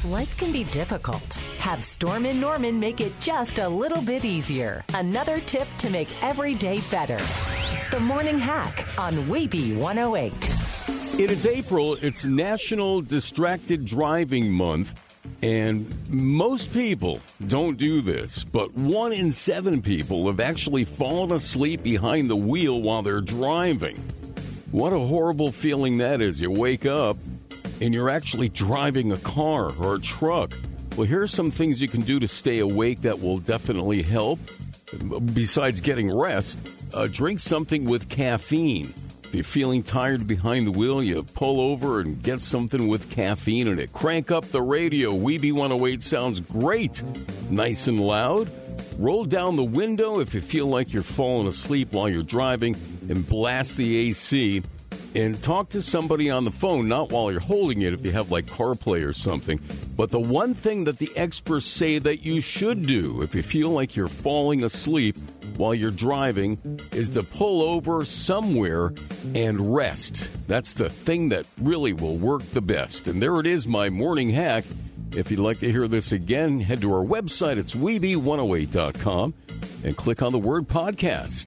Life can be difficult. Have Storm & Norman make it just a little bit easier. Another tip to make every day better. The Morning Hack on Weeby 108. It is April. It's National Distracted Driving Month. And most people don't do this, but 1 in 7 people have actually fallen asleep behind the wheel while they're driving. What a horrible feeling that is. You wake up and you're actually driving a car or a truck. Well, here are some things you can do to stay awake that will definitely help. Besides getting rest, drink something with caffeine. If you're feeling tired behind the wheel, you pull over and get something with caffeine in it. Crank up the radio. Weeby 108 sounds great. Nice and loud. Roll down the window if you feel like you're falling asleep while you're driving, and blast the AC. And talk to somebody on the phone, not while you're holding it if you have like CarPlay or something. But the one thing that the experts say that you should do if you feel like you're falling asleep while you're driving is to pull over somewhere and rest. That's the thing that really will work the best. And there it is, my morning hack. If you'd like to hear this again, head to our website. It's Weeby108.com and click on the word podcast.